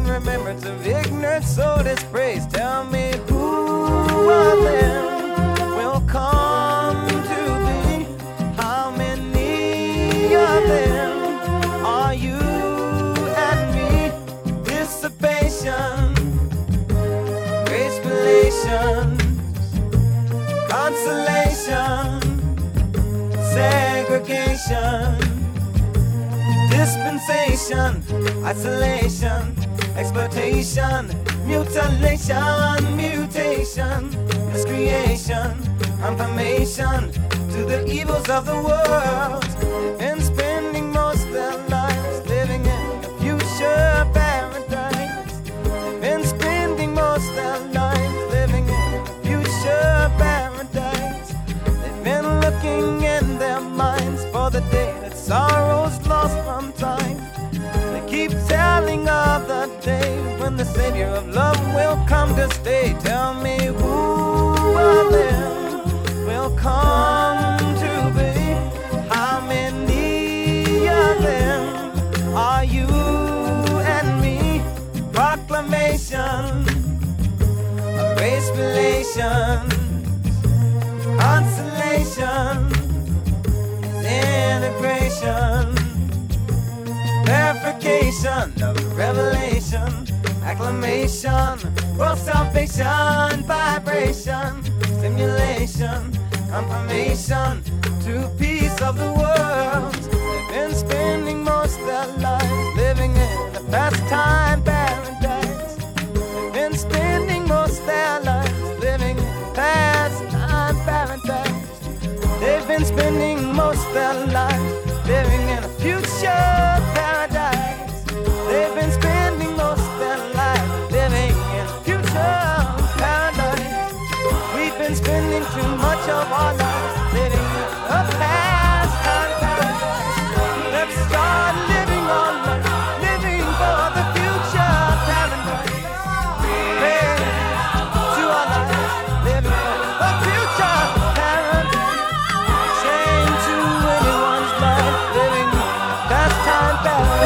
remembrance of ignorance, so dispraise. Tell me who of them will come to be? How many of them are you and me? Dissipation, grace relations, consolation, segregation, dispensation, isolation, exploitation, mutilation, mutation, miscreation, confirmation to the evils of the world. They've been spending most of their lives living in a future paradise. They've been spending most of their lives living in a future paradise. They've been looking in their minds for the day that sorrow's lost from time. They keep telling of the day when the Savior of love will come to stay. Tell me who of them will come to be? How many of them are you and me? Proclamation of race relations, consolation, integration, verification of revelation, acclamation, world salvation, vibration, stimulation, confirmation to peace of the world. They've been spending most of their lives living in a pastime paradise. They've been spending most of their lives living in a pastime paradise. They've been spending most of their lives living in a future paradise. They've been spending most of their lives living in a future paradise. We've been spending too much of our lives living in a pastime paradise. Let's start living on life, living for the future paradise. Pray to our lives, living for the future paradise. Shame to anyone's life living pastime paradise.